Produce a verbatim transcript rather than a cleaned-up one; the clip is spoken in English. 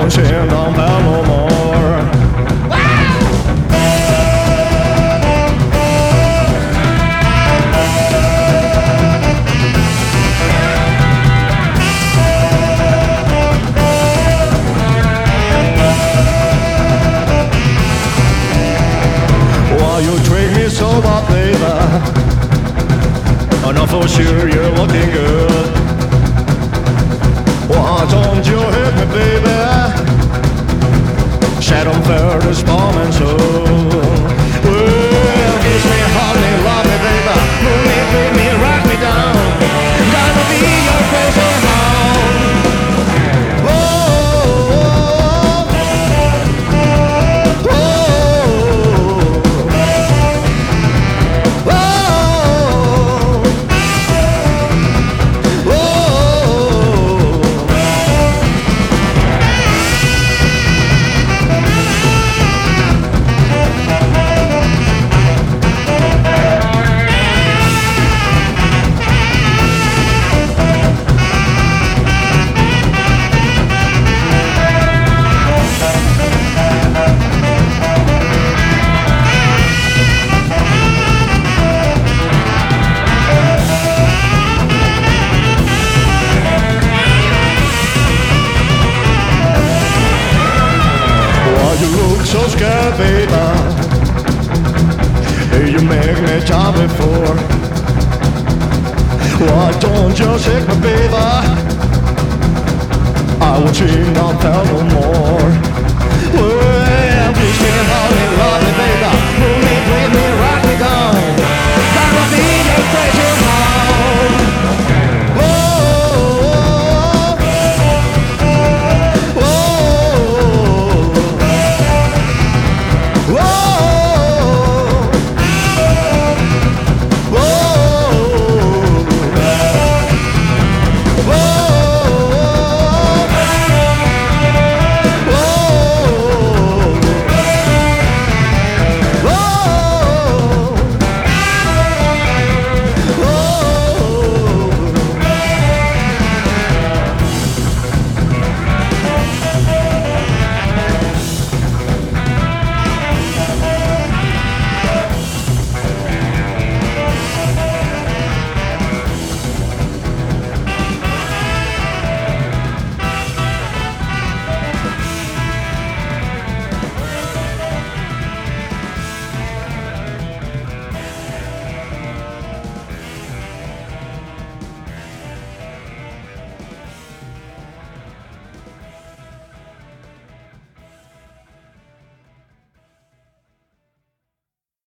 won't stand on power no more. Why you treat me so bad, baby? I know for sure you're looking good. Why don't you hit me, baby? Set on fair this moment soon. Well, kiss me, honey, love me, baby. Move me, feed me, rock me down. Gotta be your crazy hound. Oh, oh, oh, oh, oh, oh. You look so scared, baby. You make me jump before. Why don't you take me, baby? I will cheat, not tell no more.